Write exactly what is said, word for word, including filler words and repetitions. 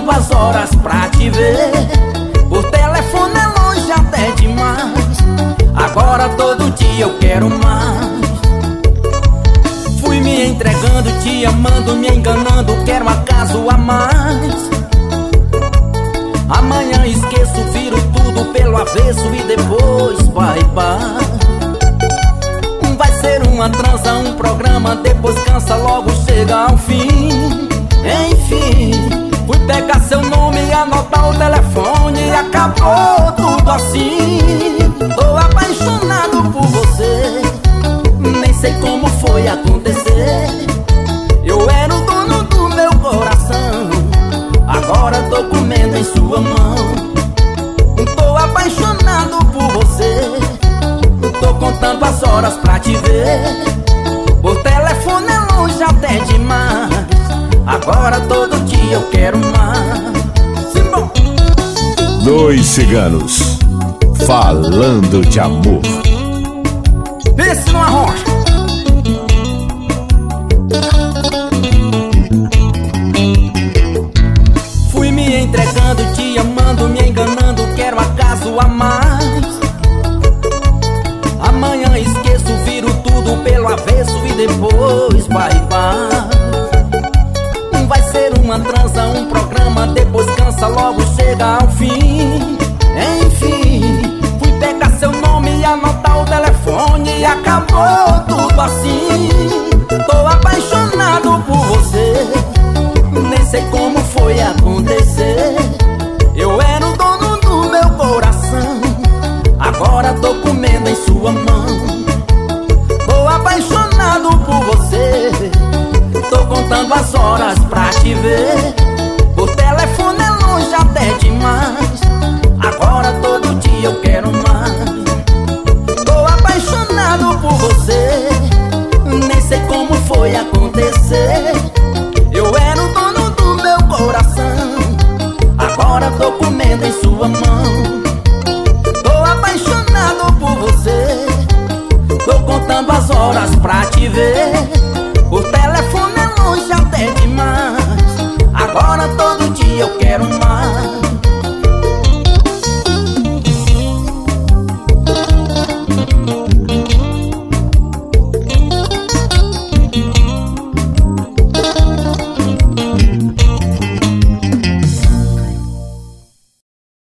contando as horas pra te ver. Por telefone é longe até demais. Agora todo dia eu quero mais. Fui me entregando, te amando, me enganando, quero acaso a mais. Amanhã esqueço, viro tudo pelo avesso e depois bye bye. Vai ser uma transa, um programa, depois cansa, logo chega ao fim. Enfim, fui pegar seu nome e anotar o telefone e acabou tudo assim. Tô apaixonado por você, nem sei como foi acontecer. Eu era o dono do meu coração, agora tô comendo em sua mão. Tô apaixonado por você, tô contando as horas pra te ver. Por telefone é longe até demais. Agora todo dia eu quero mais. Simão. Dois ciganos falando de amor. Pense numa rocha. Fui me entregando, te amando, me enganando, quero acaso a mais. Amanhã esqueço, viro tudo pelo avesso e depois bye bye. Vai ser uma transa, um programa, depois cansa, logo chega ao fim. Enfim, fui pegar seu nome e anotar o telefone e acabou tudo assim. Tô apaixonado por você, nem sei como foi acontecer.